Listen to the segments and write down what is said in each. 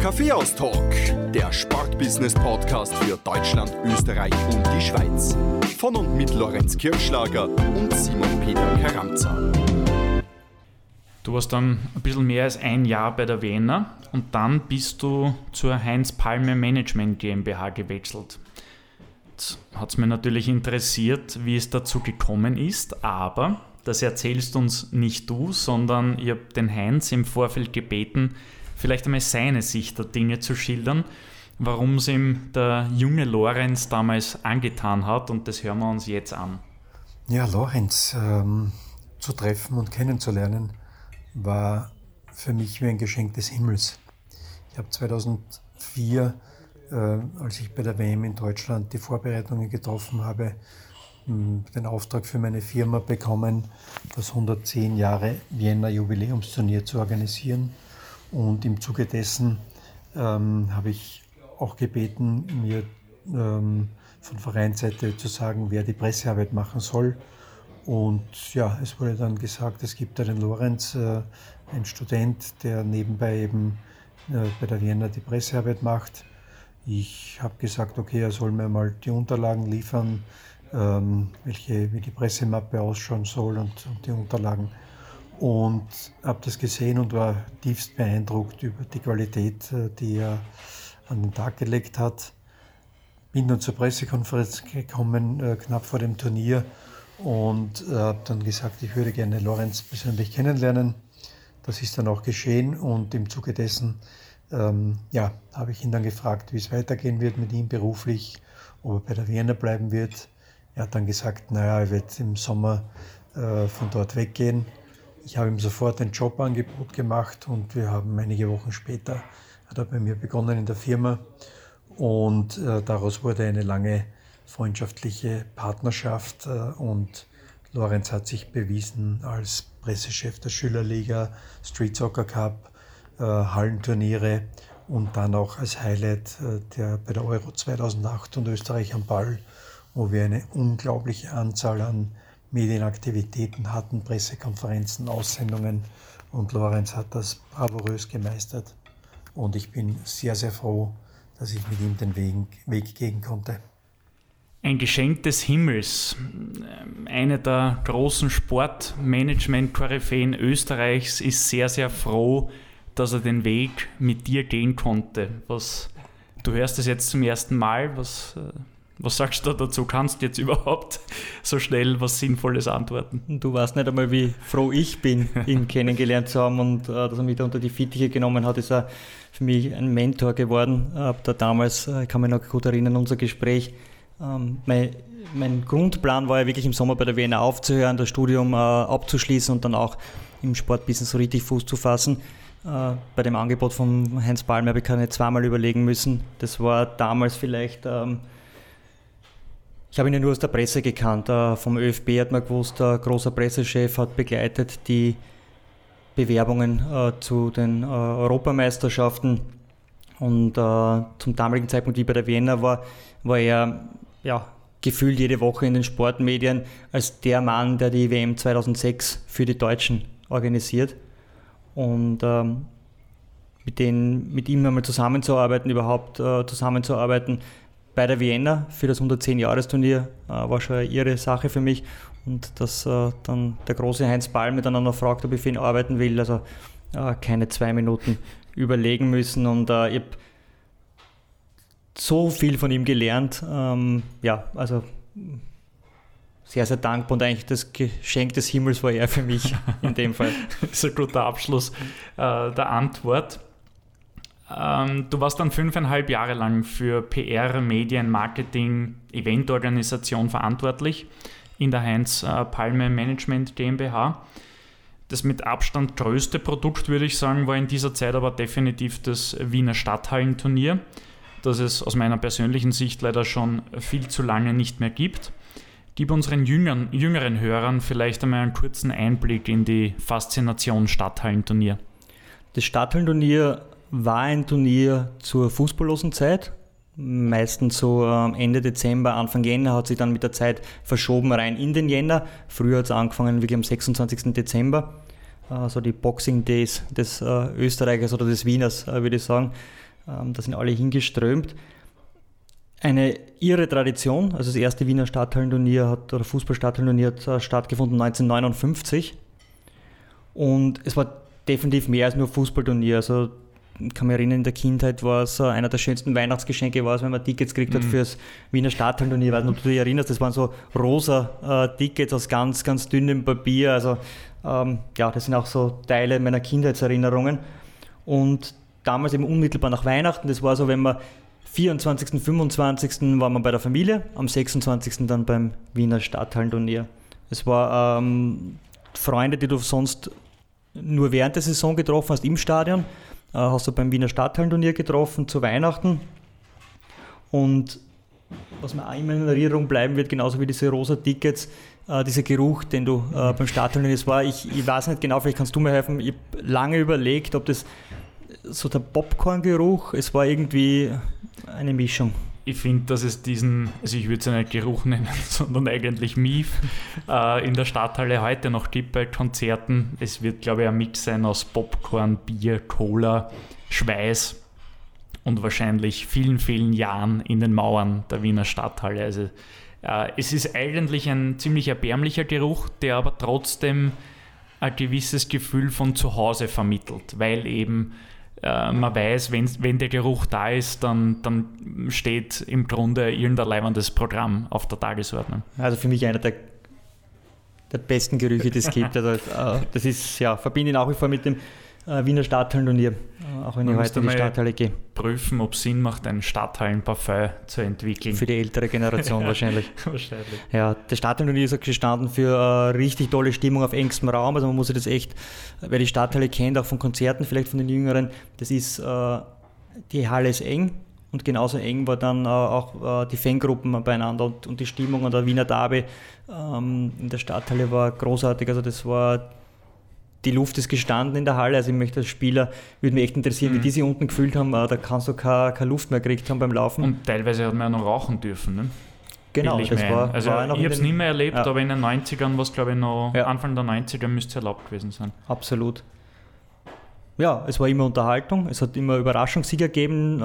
Kaffeehaus-Talk, der Sportbusiness-Podcast für Deutschland, Österreich und die Schweiz. Von und mit Lorenz Kirschlager und Simon Peter Karamza. Du warst dann ein bisschen mehr als ein Jahr bei der Vienna und dann bist du zur Heinz Palme Management GmbH gewechselt. Jetzt hat es mich natürlich interessiert, wie es dazu gekommen ist, aber das erzählst uns nicht du, sondern ich habe den Heinz im Vorfeld gebeten, vielleicht einmal seine Sicht der Dinge zu schildern, warum es ihm der junge Lorenz damals angetan hat, und das hören wir uns jetzt an. Ja, Lorenz zu treffen und kennenzulernen war für mich wie ein Geschenk des Himmels. Ich habe 2004, als ich bei der WM in Deutschland die Vorbereitungen getroffen habe, den Auftrag für meine Firma bekommen, das 110 Jahre Vienna Jubiläumsturnier zu organisieren. Und im Zuge dessen habe ich auch gebeten, mir von Vereinsseite zu sagen, wer die Pressearbeit machen soll. Und ja, es wurde dann gesagt, es gibt da den Lorenz, ein Student, der nebenbei eben bei der Vienna die Pressearbeit macht. Ich habe gesagt, okay, er soll mir mal die Unterlagen liefern, wie die Pressemappe ausschauen soll und die Unterlagen. Und habe das gesehen und war tiefst beeindruckt über die Qualität, die er an den Tag gelegt hat. Bin dann zur Pressekonferenz gekommen, knapp vor dem Turnier, und habe dann gesagt, ich würde gerne Lorenz persönlich kennenlernen. Das ist dann auch geschehen, und im Zuge dessen habe ich ihn dann gefragt, wie es weitergehen wird mit ihm beruflich, ob er bei der Vienna bleiben wird. Er hat dann gesagt, er wird im Sommer von dort weggehen. Ich habe ihm sofort ein Jobangebot gemacht, und wir haben einige Wochen später, hat er bei mir begonnen in der Firma, und daraus wurde eine lange freundschaftliche Partnerschaft, und Lorenz hat sich bewiesen als Pressechef der Schülerliga, Street Soccer Cup, Hallenturniere und dann auch als Highlight bei der Euro 2008 und Österreich am Ball, wo wir eine unglaubliche Anzahl an Medienaktivitäten hatten, Pressekonferenzen, Aussendungen, und Lorenz hat das bravourös gemeistert, und ich bin sehr, sehr froh, dass ich mit ihm den Weg gehen konnte. Ein Geschenk des Himmels. Eine der großen Sportmanagement-Koryphäen Österreichs ist sehr, sehr froh, dass er den Weg mit dir gehen konnte. Du hörst es jetzt zum ersten Mal. Was sagst du dazu? Kannst du jetzt überhaupt so schnell was Sinnvolles antworten? Du weißt nicht einmal, wie froh ich bin, ihn kennengelernt zu haben, und dass er mich da unter die Fittiche genommen hat, ist er für mich ein Mentor geworden. Da damals, ich kann mich noch gut erinnern, unser Gespräch. Mein Grundplan war ja wirklich im Sommer bei der Vienna aufzuhören, das Studium abzuschließen und dann auch im Sportbusiness so richtig Fuß zu fassen. Bei dem Angebot von Heinz Palme habe ich keine zweimal überlegen müssen. Das war damals vielleicht, ich habe ihn ja nur aus der Presse gekannt. Vom ÖFB hat man gewusst, der großer Pressechef hat begleitet die Bewerbungen zu den Europameisterschaften. Und zum damaligen Zeitpunkt, wie ich bei der Vienna war er gefühlt jede Woche in den Sportmedien als der Mann, der die WM 2006 für die Deutschen organisiert. Und mit ihm einmal zusammenzuarbeiten bei der Vienna für das 110-Jahres-Turnier war schon eine irre Sache für mich. Und dass dann der große Heinz Palme dann auch noch fragt, ob ich für ihn arbeiten will, also keine 2 Minuten überlegen müssen, und ich habe so viel von ihm gelernt. Also sehr, sehr dankbar, und eigentlich das Geschenk des Himmels war er für mich in dem Fall. Das ist ein guter Abschluss der Antwort. Du warst dann 5,5 Jahre lang für PR, Medien, Marketing, Eventorganisation verantwortlich in der Heinz Palme Management GmbH. Das mit Abstand größte Produkt, würde ich sagen, war in dieser Zeit aber definitiv das Wiener Stadthallenturnier, das es aus meiner persönlichen Sicht leider schon viel zu lange nicht mehr gibt. Gib unseren jüngeren Hörern vielleicht einmal einen kurzen Einblick in die Faszination Stadthallenturnier. Das Stadthallenturnier war ein Turnier zur fußballlosen Zeit. Meistens so Ende Dezember, Anfang Jänner, hat sich dann mit der Zeit verschoben rein in den Jänner. Früher hat es angefangen wirklich am 26. Dezember, also die Boxing Days des Österreichers oder des Wieners, würde ich sagen. Da sind alle hingeströmt. Eine irre Tradition, also das erste Wiener Stadthallenturnier oder Fußball-Stadthallenturnier hat stattgefunden 1959 und es war definitiv mehr als nur Fußballturnier. Also ich kann mich erinnern, in der Kindheit war es einer der schönsten Weihnachtsgeschenke, wenn man Tickets gekriegt hat fürs Wiener Stadthallenturnier. Ich weiß nicht, ob du dich erinnerst, das waren so rosa Tickets aus ganz, ganz dünnem Papier. Also das sind auch so Teile meiner Kindheitserinnerungen. Und damals eben unmittelbar nach Weihnachten, das war so, wenn man 24., 25. war man bei der Familie, am 26. dann beim Wiener Stadthallenturnier. Es war Freunde, die du sonst nur während der Saison getroffen hast im Stadion, hast du beim Wiener Stadthallenturnier getroffen zu Weihnachten. Und was mir auch immer in Erinnerung bleiben wird, genauso wie diese rosa Tickets, dieser Geruch, den du beim Stadthallenturnier, war, ich weiß nicht genau, vielleicht kannst du mir helfen, ich habe lange überlegt, ob das so der Popcorn-Geruch, es war irgendwie eine Mischung. Ich finde, dass es diesen, also ich würde es ja nicht Geruch nennen, sondern eigentlich Mief in der Stadthalle heute noch gibt bei Konzerten. Es wird, glaube ich, ein Mix sein aus Popcorn, Bier, Cola, Schweiß und wahrscheinlich vielen, vielen Jahren in den Mauern der Wiener Stadthalle. Also es ist eigentlich ein ziemlich erbärmlicher Geruch, der aber trotzdem ein gewisses Gefühl von Zuhause vermittelt, weil eben man weiß, wenn der Geruch da ist, dann steht im Grunde irgendein leibendes Programm auf der Tagesordnung. Also für mich einer der besten Gerüche, die es gibt. Also, das ist, verbinde ihn nach wie vor mit dem Wiener Stadthallenturnier, auch wenn ich heute in die Stadthalle gehe. Prüfen, ob es Sinn macht, ein Stadthallenparfum zu entwickeln. Für die ältere Generation wahrscheinlich. Wahrscheinlich. Ja, das Stadthallenturnier ist gestanden für richtig tolle Stimmung auf engstem Raum. Also man muss sich das echt, wer die Stadthalle kennt, auch von Konzerten, vielleicht von den Jüngeren, das ist, die Halle ist eng und genauso eng war dann auch die Fangruppen beieinander und die Stimmung an der Wiener Derby in der Stadthalle war großartig. Also das war... Die Luft ist gestanden in der Halle, also ich möchte als Spieler, würde mich echt interessieren, wie die sich unten gefühlt haben, da kannst du keine Luft mehr gekriegt haben beim Laufen. Und teilweise hat man ja noch rauchen dürfen, ne? Genau, das war also war ich habe es nicht mehr erlebt, aber in den 90ern war es, glaube ich, noch Anfang der 90er müsste es erlaubt gewesen sein. Absolut. Ja, es war immer Unterhaltung, es hat immer Überraschungssieger gegeben.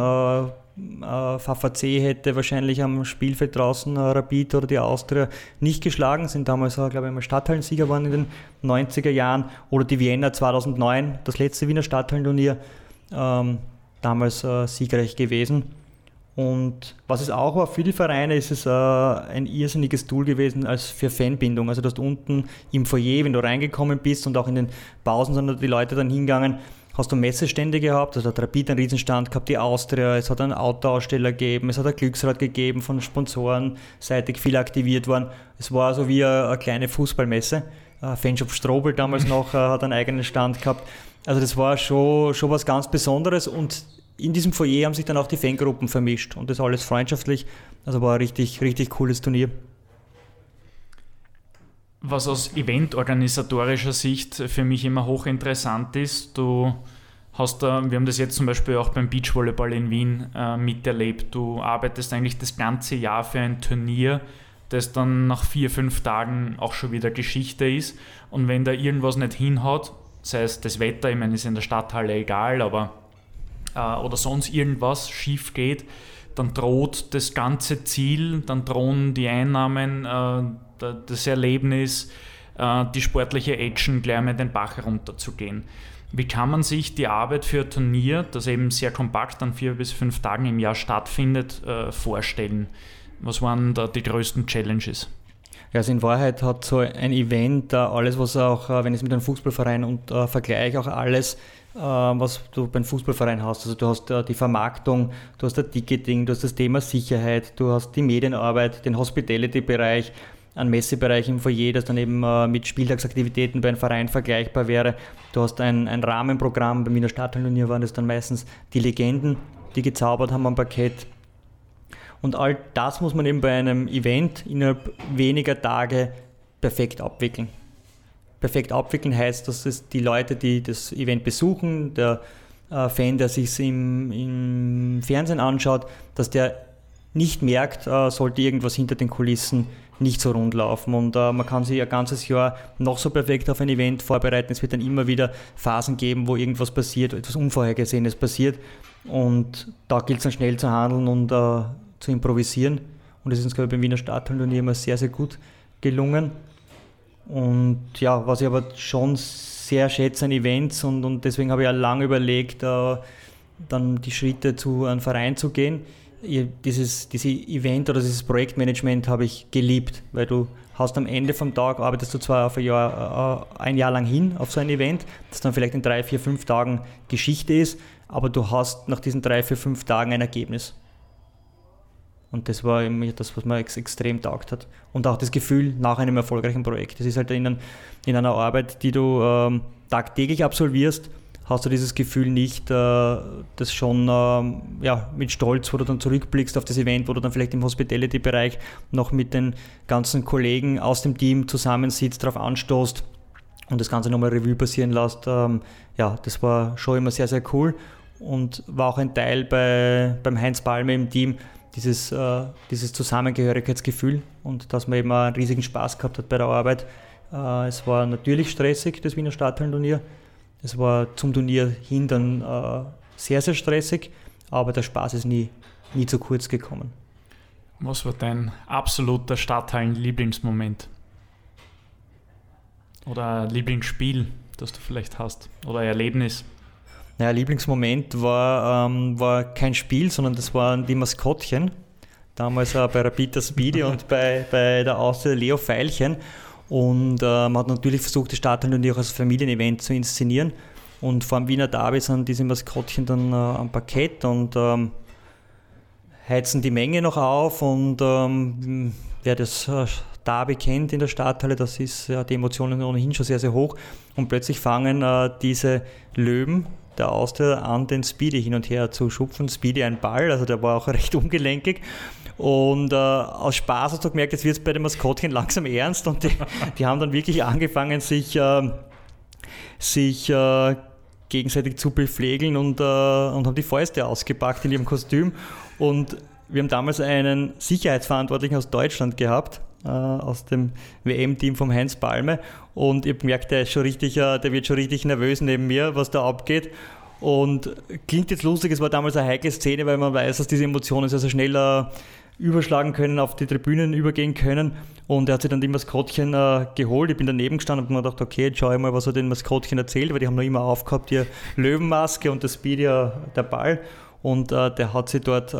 VVC hätte wahrscheinlich am Spielfeld draußen Rapid oder die Austria nicht geschlagen, sind damals, glaube ich, mal Stadthallensieger waren in den 90er Jahren. Oder die Vienna 2009, das letzte Wiener Stadthallenturnier, damals siegreich gewesen. Und was es auch war für die Vereine, ist es ein irrsinniges Tool gewesen als für Fanbindung. Also dass du unten im Foyer, wenn du reingekommen bist und auch in den Pausen sind die Leute dann hingegangen, hast du Messestände gehabt, also hat Rapid einen Riesenstand gehabt, die Austria, es hat einen Autoaussteller gegeben, es hat ein Glücksrad gegeben, von Sponsoren seitig viel aktiviert worden. Es war so wie eine kleine Fußballmesse. Fanshop Strobel damals noch hat einen eigenen Stand gehabt. Also das war schon was ganz Besonderes und in diesem Foyer haben sich dann auch die Fangruppen vermischt und das alles freundschaftlich. Also war ein richtig, richtig cooles Turnier. Was aus eventorganisatorischer Sicht für mich immer hochinteressant ist, wir haben das jetzt zum Beispiel auch beim Beachvolleyball in Wien miterlebt, du arbeitest eigentlich das ganze Jahr für ein Turnier, das dann nach 4-5 Tagen auch schon wieder Geschichte ist und wenn da irgendwas nicht hinhaut, sei es das Wetter, ich meine, ist in der Stadthalle egal, aber oder sonst irgendwas schief geht, dann droht das ganze Ziel, dann drohen die Einnahmen, das Erlebnis, die sportliche Action gleich mal den Bach runterzugehen. Wie kann man sich die Arbeit für ein Turnier, das eben sehr kompakt an 4 bis 5 Tagen im Jahr stattfindet, vorstellen? Was waren da die größten Challenges? Ja, also in Wahrheit hat so ein Event alles, was auch, wenn ich es mit einem Fußballverein vergleiche, auch alles, was du beim Fußballverein hast. Also du hast die Vermarktung, du hast das Ticketing, du hast das Thema Sicherheit, du hast die Medienarbeit, den Hospitality-Bereich, einen Messebereich im Foyer, das dann eben mit Spieltagsaktivitäten bei einem Verein vergleichbar wäre. Du hast ein Rahmenprogramm, beim Wiener Stadthallenturnier waren das dann meistens die Legenden, die gezaubert haben am Parkett. Und all das muss man eben bei einem Event innerhalb weniger Tage perfekt abwickeln. Perfekt abwickeln heißt, dass es die Leute, die das Event besuchen, der Fan, der sich es im Fernsehen anschaut, dass der nicht merkt, sollte irgendwas hinter den Kulissen nicht so rund laufen. Und man kann sich ein ganzes Jahr noch so perfekt auf ein Event vorbereiten. Es wird dann immer wieder Phasen geben, wo irgendwas passiert, etwas Unvorhergesehenes passiert. Und da gilt es dann schnell zu handeln und zu improvisieren. Und das ist uns, glaube ich, beim Wiener Stadthallenturnier immer sehr, sehr gut gelungen. Und ja, was ich aber schon sehr schätze an Events und deswegen habe ich ja lange überlegt, dann die Schritte zu einem Verein zu gehen. Dieses Event oder dieses Projektmanagement habe ich geliebt, weil du hast am Ende vom Tag, arbeitest du zwar auf ein Jahr lang hin auf so ein Event, das dann vielleicht in 3, 4, 5 Tagen Geschichte ist, aber du hast nach diesen 3, 4, 5 Tagen ein Ergebnis. Und das war eben das, was mir extrem taugt hat. Und auch das Gefühl nach einem erfolgreichen Projekt. Das ist halt in einer Arbeit, die du tagtäglich absolvierst, hast du dieses Gefühl nicht, das schon mit Stolz, wo du dann zurückblickst auf das Event, wo du dann vielleicht im Hospitality-Bereich noch mit den ganzen Kollegen aus dem Team zusammensitzt, darauf anstoßt und das Ganze nochmal Revue passieren lässt. Das war schon immer sehr, sehr cool und war auch ein Teil beim Heinz Balme im Team, dieses Zusammengehörigkeitsgefühl und dass man eben auch einen riesigen Spaß gehabt hat bei der Arbeit. Es war natürlich stressig, das Wiener Stadthallenturnier. Es war zum Turnier hin dann sehr, sehr stressig, aber der Spaß ist nie zu kurz gekommen. Was war dein absoluter Stadthallen-Lieblingsmoment? Oder ein Lieblingsspiel, das du vielleicht hast? Oder Erlebnis? Naja, Lieblingsmoment war kein Spiel, sondern das waren die Maskottchen. Damals bei Rapid Speedy und bei der Austria Leo Veilchen. Und man hat natürlich versucht, das Stadthallenturnier auch als Familienevent zu inszenieren. Und vor dem Wiener Derby sind diese Maskottchen dann am Parkett und heizen die Menge noch auf. Und wer das Derby kennt in der Stadthalle, das ist die Emotionen ohnehin schon sehr, sehr hoch. Und plötzlich fangen diese Löwen der Austria an, den Speedy hin und her zu schupfen. Speedy ein Ball, also der war auch recht ungelenkig. Und aus Spaß hast du gemerkt, jetzt wird es bei den Maskottchen langsam ernst und die haben dann wirklich angefangen, sich gegenseitig zu beflegeln und haben die Fäuste ausgepackt in ihrem Kostüm. Und wir haben damals einen Sicherheitsverantwortlichen aus Deutschland gehabt, aus dem WM-Team vom Heinz Balme. Und ich habe gemerkt, der wird schon richtig nervös neben mir, was da abgeht. Und klingt jetzt lustig, es war damals eine heikle Szene, weil man weiß, dass diese Emotionen sehr, sehr schnell überschlagen können, auf die Tribünen übergehen können. Und er hat sich dann die Maskottchen geholt. Ich bin daneben gestanden und habe mir gedacht, okay, jetzt schau ich mal, was er den Maskottchen erzählt, weil die haben noch immer aufgehabt, die Löwenmaske und das Speedy, der Ball. Und der hat sich dort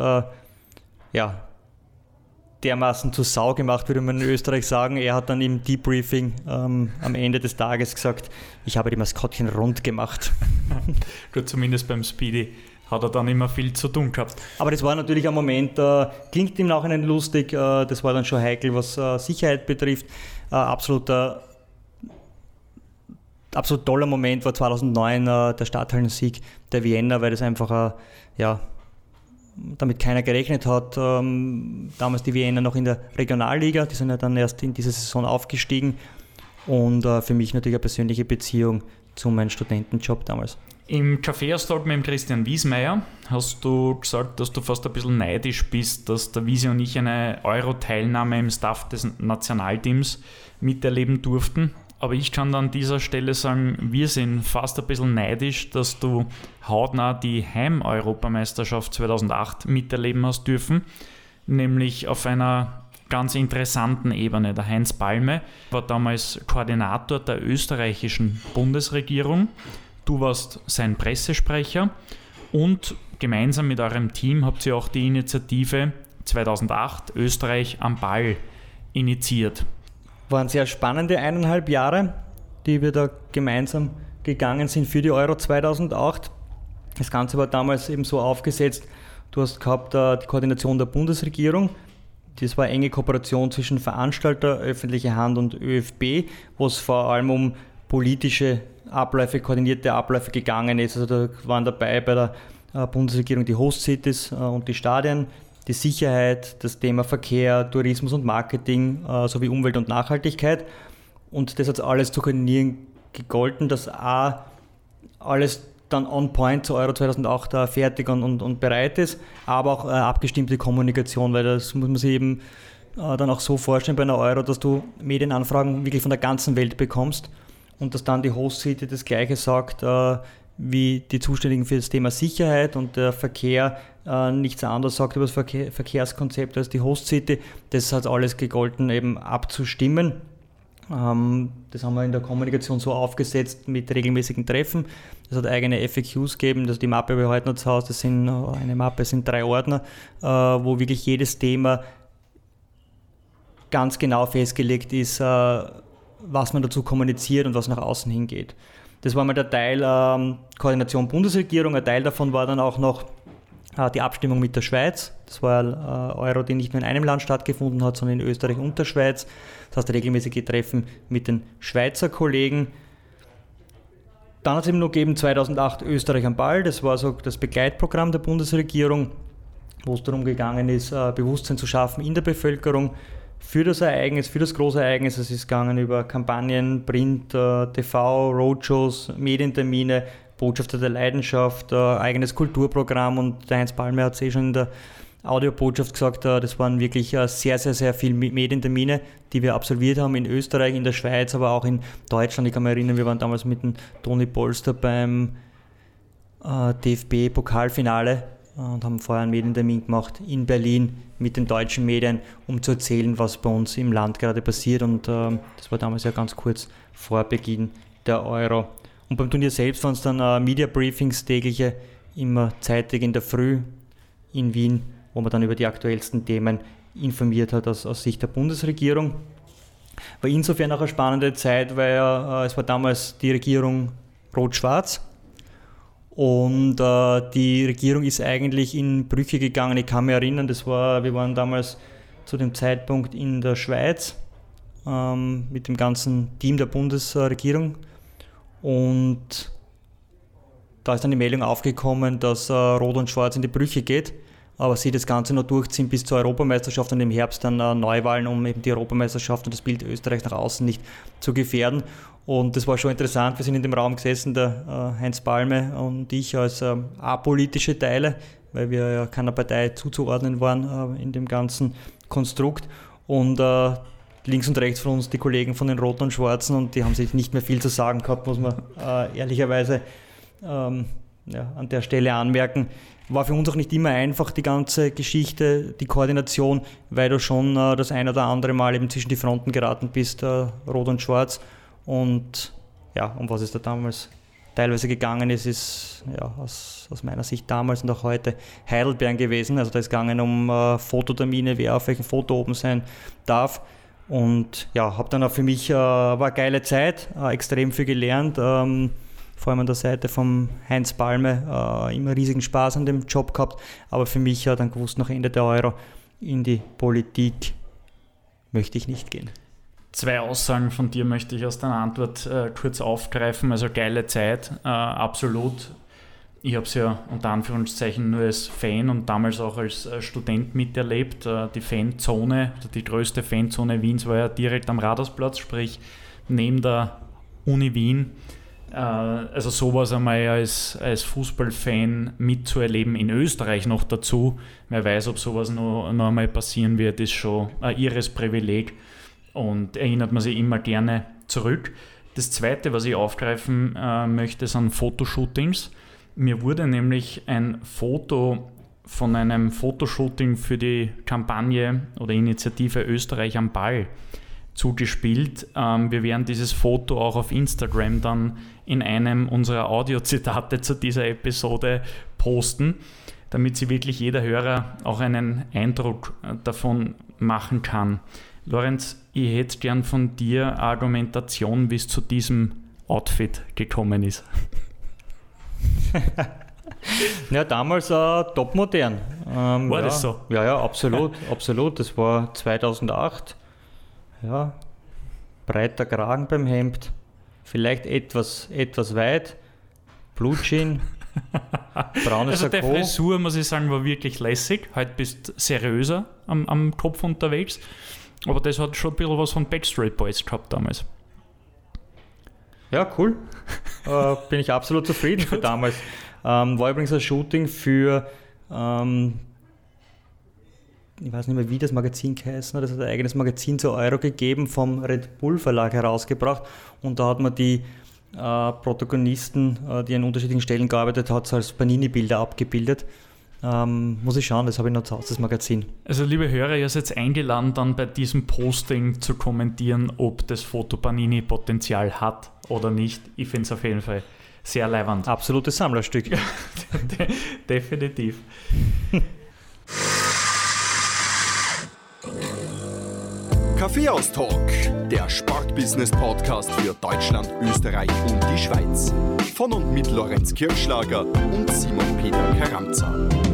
dermaßen zur Sau gemacht, würde man in Österreich sagen. Er hat dann im Debriefing am Ende des Tages gesagt, ich habe die Maskottchen rund gemacht. Gut, zumindest beim Speedy hat er dann immer viel zu tun gehabt. Aber das war natürlich ein Moment, klingt im Nachhinein lustig, das war dann schon heikel, was Sicherheit betrifft. Absolut toller Moment war 2009 der Stadthallensieg der Vienna, weil das einfach damit keiner gerechnet hat. Damals die Vienna noch in der Regionalliga, die sind ja dann erst in dieser Saison aufgestiegen und für mich natürlich eine persönliche Beziehung zu meinem Studentenjob damals. Im Kaffeeaustausch mit dem Christian Wiesmeier hast du gesagt, dass du fast ein bisschen neidisch bist, dass der Wiese und ich eine Euro-Teilnahme im Staff des Nationalteams miterleben durften. Aber ich kann an dieser Stelle sagen, wir sind fast ein bisschen neidisch, dass du hautnah die Heim-Europameisterschaft 2008 miterleben hast dürfen, nämlich auf einer ganz interessanten Ebene. Der Heinz Balme war damals Koordinator der österreichischen Bundesregierung. Du warst sein Pressesprecher und gemeinsam mit eurem Team habt ihr auch die Initiative 2008 Österreich am Ball initiiert. Waren sehr spannende 1,5 Jahre, die wir da gemeinsam gegangen sind für die Euro 2008. Das Ganze war damals eben so aufgesetzt, du hast gehabt die Koordination der Bundesregierung. Das war eine enge Kooperation zwischen Veranstalter, öffentliche Hand und ÖFB, wo es vor allem um politische Abläufe, koordinierte Abläufe gegangen ist. Also da waren dabei bei der Bundesregierung die Host-Cities und die Stadien, die Sicherheit, das Thema Verkehr, Tourismus und Marketing sowie Umwelt und Nachhaltigkeit. Und das hat alles zu koordinieren gegolten, dass alles dann on point zu Euro 2008 fertig und bereit ist, aber auch abgestimmte Kommunikation, weil das muss man sich eben dann auch so vorstellen bei einer Euro, dass du Medienanfragen wirklich von der ganzen Welt bekommst und dass dann die Host-City das Gleiche sagt, wie die Zuständigen für das Thema Sicherheit und der Verkehr nichts anderes sagt über das Verkehrskonzept als die Host City. Das hat alles gegolten, eben abzustimmen. Das haben wir in der Kommunikation so aufgesetzt mit regelmäßigen Treffen. Es hat eigene FAQs gegeben, die Mappe habe ich heute noch zu Hause. Das sind 3 Ordner, wo wirklich jedes Thema ganz genau festgelegt ist, was man dazu kommuniziert und was nach außen hingeht. Das war mal der Teil Koordination Bundesregierung. Ein Teil davon war dann auch noch die Abstimmung mit der Schweiz. Das war ein Euro, die nicht nur in einem Land stattgefunden hat, sondern in Österreich und der Schweiz. Das heißt, regelmäßige Treffen mit den Schweizer Kollegen. Dann hat es eben noch gegeben 2008 Österreich am Ball. Das war so das Begleitprogramm der Bundesregierung, wo es darum gegangen ist, Bewusstsein zu schaffen in der Bevölkerung für das Ereignis, für das große Ereignis. Es ist gegangen über Kampagnen, Print, TV, Roadshows, Medientermine, Botschafter der Leidenschaft, eigenes Kulturprogramm, und der Heinz Balme hat es schon in der Audiobotschaft gesagt, das waren wirklich sehr, sehr, sehr viele Medientermine, die wir absolviert haben in Österreich, in der Schweiz, aber auch in Deutschland. Ich kann mich erinnern, wir waren damals mit dem Toni Polster beim DFB-Pokalfinale und haben vorher einen Medientermin gemacht in Berlin mit den deutschen Medien, um zu erzählen, was bei uns im Land gerade passiert, und das war damals ja ganz kurz vor Beginn der Euro. Und beim Turnier selbst waren es dann Media Briefings tägliche, immer zeitig in der Früh in Wien, wo man dann über die aktuellsten Themen informiert hat aus Sicht der Bundesregierung. War insofern auch eine spannende Zeit, weil es war damals die Regierung Rot-Schwarz, und die Regierung ist eigentlich in Brüche gegangen. Ich kann mich erinnern, wir waren damals zu dem Zeitpunkt in der Schweiz mit dem ganzen Team der Bundesregierung, und da ist dann die Meldung aufgekommen, dass Rot und Schwarz in die Brüche geht, aber sie das Ganze noch durchziehen bis zur Europameisterschaft und im Herbst dann Neuwahlen, um eben die Europameisterschaft und das Bild Österreichs nach außen nicht zu gefährden. Und das war schon interessant. Wir sind in dem Raum gesessen, der Heinz Balme und ich als apolitische Teile, weil wir ja keiner Partei zuzuordnen waren in dem ganzen Konstrukt. Und links und rechts von uns die Kollegen von den Roten und Schwarzen, und die haben sich nicht mehr viel zu sagen gehabt, muss man ehrlicherweise an der Stelle anmerken. War für uns auch nicht immer einfach, die ganze Geschichte, die Koordination, weil du schon das ein oder andere Mal eben zwischen die Fronten geraten bist, Rot und Schwarz. Und ja, um was es da damals teilweise gegangen ist aus meiner Sicht damals und auch heute Heidelbeeren gewesen. Also da ist gegangen um Fototermine, wer auf welchem Foto oben sein darf. Und ja, habe dann auch für mich, war eine geile Zeit, extrem viel gelernt, vor allem an der Seite vom Heinz Balme, immer riesigen Spaß an dem Job gehabt, aber für mich dann gewusst, nach Ende der Euro in die Politik möchte ich nicht gehen. 2 Aussagen von dir möchte ich aus deiner Antwort kurz aufgreifen. Also geile Zeit, absolut. Ich habe es ja unter Anführungszeichen nur als Fan und damals auch als Student miterlebt. Die Fanzone, die größte Fanzone Wiens war ja direkt am Radarsplatz, sprich neben der Uni Wien. Also sowas einmal als Fußballfan mitzuerleben in Österreich noch dazu. Wer weiß, ob sowas noch einmal passieren wird, ist schon ein irres Privileg und erinnert man sich immer gerne zurück. Das Zweite, was ich aufgreifen möchte, sind Fotoshootings. Mir wurde nämlich ein Foto von einem Fotoshooting für die Kampagne oder Initiative Österreich am Ball zugespielt. Wir werden dieses Foto auch auf Instagram dann in einem unserer Audiozitate zu dieser Episode posten, damit sich wirklich jeder Hörer auch einen Eindruck davon machen kann. Lorenz, ich hätte gern von dir Argumentation, wie es zu diesem Outfit gekommen ist. Ja, damals topmodern. War das so? Ja, absolut, absolut. Das war 2008. Ja, breiter Kragen beim Hemd, vielleicht etwas weit, Blutschien, braunes Also Sakko. die Frisur, muss ich sagen, war wirklich lässig. Heute bist du seriöser am Kopf unterwegs. Aber das hat schon ein bisschen was von Backstreet Boys gehabt damals. Ja, cool. Bin ich absolut zufrieden für damals. War übrigens ein Shooting für, ich weiß nicht mehr, wie das Magazin geheißen hat. Das hat ein eigenes Magazin zur Euro gegeben, vom Red Bull Verlag herausgebracht. Und da hat man die Protagonisten, die an unterschiedlichen Stellen gearbeitet hat, so als Panini-Bilder abgebildet. Muss ich schauen, das habe ich noch zu Hause, das Magazin. Also liebe Hörer, ihr seid eingeladen, dann bei diesem Posting zu kommentieren, ob das Foto Panini Potenzial hat oder nicht. Ich finde es auf jeden Fall sehr leiwand. Absolutes Sammlerstück. Definitiv. Kaffeehaus-Talk, der Sportbusiness-Podcast für Deutschland, Österreich und die Schweiz. Von und mit Lorenz Kirschlager und Simon Peter Karamza.